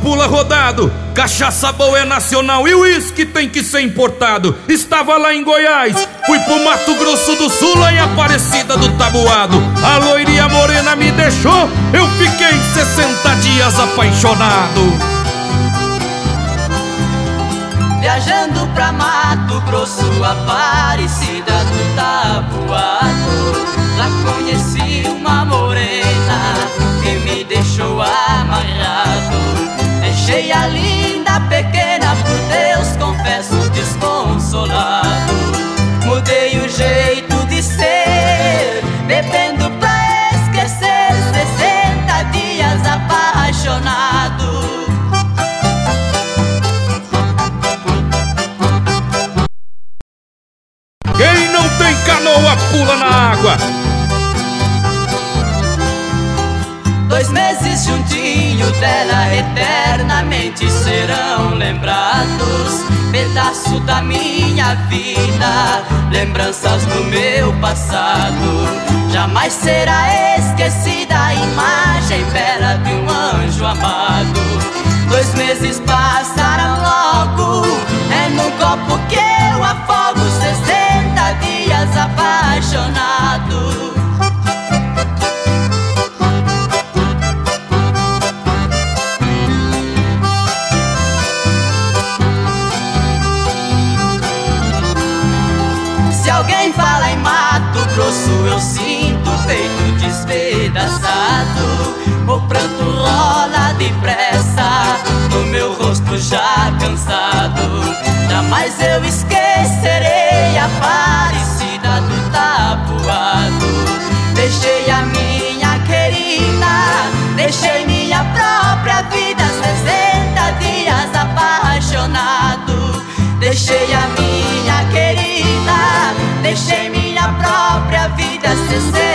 pula rodado. Cachaça boa é nacional e o uísque tem que ser importado. Estava lá em Goiás, fui pro Mato Grosso do Sul, lá em Aparecida do Taboado. A loirinha morena me deixou, eu fiquei 60 dias apaixonado. Viajando pra Mato Grosso, Aparecida do Taboado, lá conheci uma morena que me deixou amarrado. Deixei a linda pequena, por Deus confesso, desconsolado. Mudei o jeito de ser, bebendo pra esquecer, 60 dias apaixonado. Quem não tem canoa pula na água. 2 meses juntinho dela, eternamente serão lembrados. Pedaço da minha vida, lembranças do meu passado. Jamais será esquecida a imagem bela de um anjo amado. 2 meses passaram logo, é num copo que eu afogo, 60 dias apaixonado. Se alguém fala em Mato Grosso, eu sinto o peito despedaçado. O pranto rola depressa no meu rosto já cansado. Jamais eu esquecerei a Aparecida do Taboado. Deixei a minha querida, deixei minha própria vida, 60 dias apaixonado. Deixei a minha querida, deixei minha própria vida, 60